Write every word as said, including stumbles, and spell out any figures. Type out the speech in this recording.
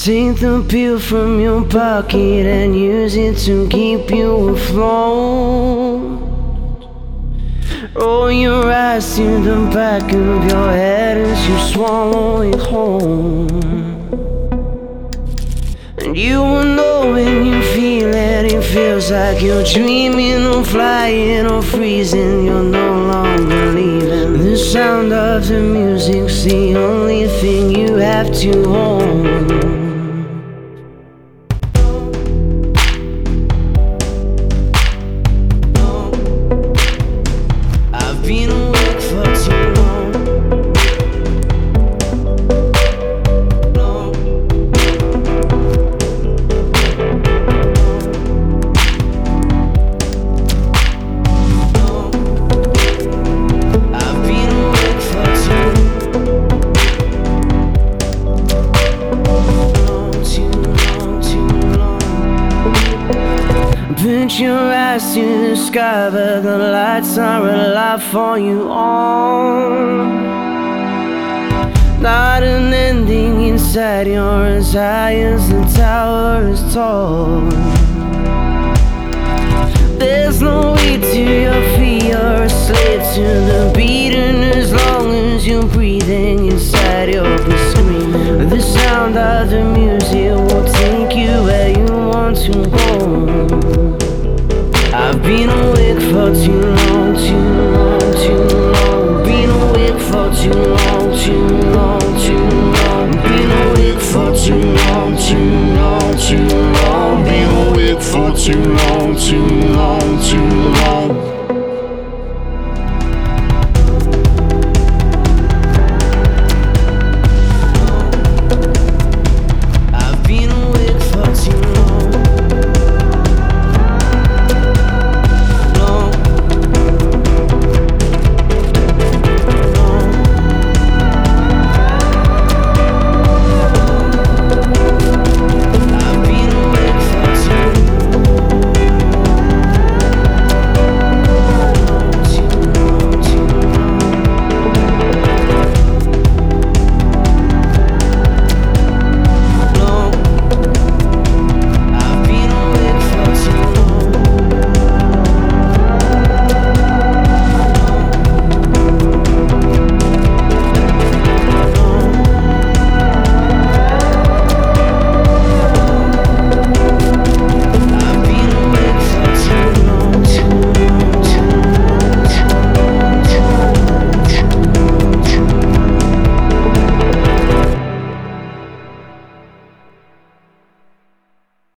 Take the pill from your pocket and use it to keep you afloat. Roll your eyes to the back of your head as you swallow it whole. And you will know when you feel it. It feels like you're dreaming or flying or freezing. You're no longer leaving. The sound of the music's the only thing you have to hold. Been awake for too long. long. I've been awake for too long, too long, too long. Put your eyes to the sky, but the lights are alive for you all. Not an ending inside, you're as high as the tower is tall. There's no way to your feet, you're a slave to the beat, and as long as you're breathing inside, you'll be screaming. The sound of the music will take you where you want to go. I've been awake for too long, too long, too long. Been awake for too long, too long, too long. Been awake for too long, too long, too long. Been awake for too long, too long, too long.